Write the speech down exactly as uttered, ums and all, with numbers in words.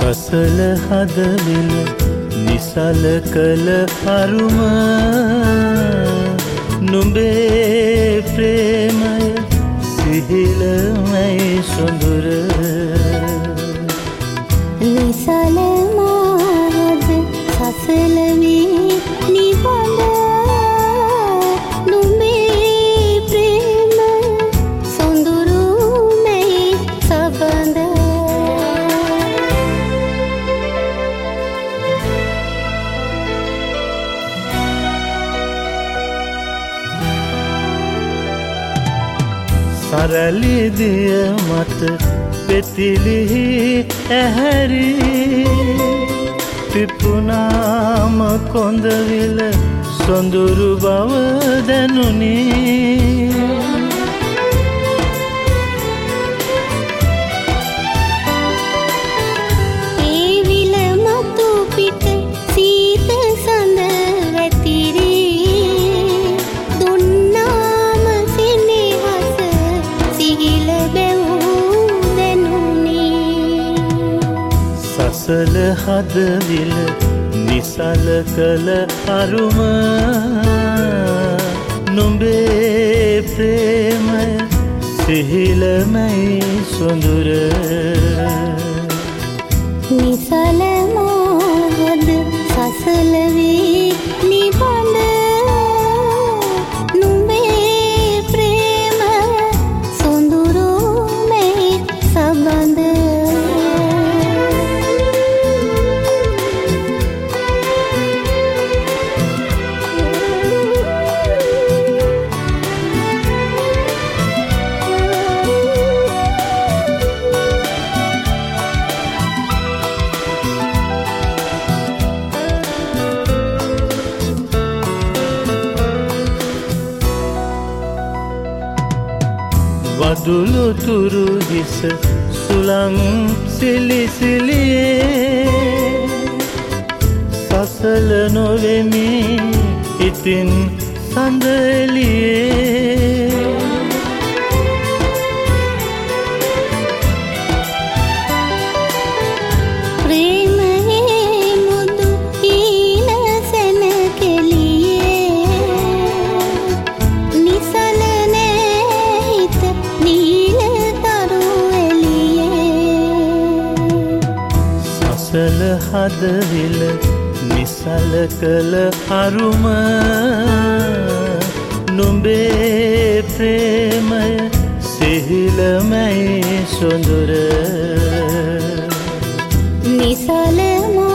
සසල හදවිල නිසල කළ අරුම නුඹේ ප්‍රේමය සිහිලමයි සොඳුර නිසල මාහද සසල වී නිබඳ නුඹේ ප්‍රේමය සොඳුරුමයි සබඳ සරලිදිය මත පෙතිලිහි ඇහැරි පිපුනාම කොඳවිල සොඳුරු බව දැනුනි ඒ විල මතු පිට සීත සඳ වැතිරි දුන්නාම සෙනෙහස සිහිල බැවූ දැනුනි සසල හදවිල නිසල කළ අරුම නුඹේ ප්‍රේමය සිහිලමයි සොඳුර නිසල මාහද සසල වී නිබඳ නුඹේ ප්‍රේමය සොඳුරුමයි සබඳ වදුළු තුරු හිස සුළං සිලිසිලියේ සසල නොවෙමි ඉතින් සඳලියේ ප්‍රේමයේ මුදු හීන සැන කෙලියේ නිසල නෑහිත නීල තරු එලියේ සසල හදවිල නිසල කළ අරුම නුඹේ ප්‍රේමය සිහිලමයි සොඳුර නිසල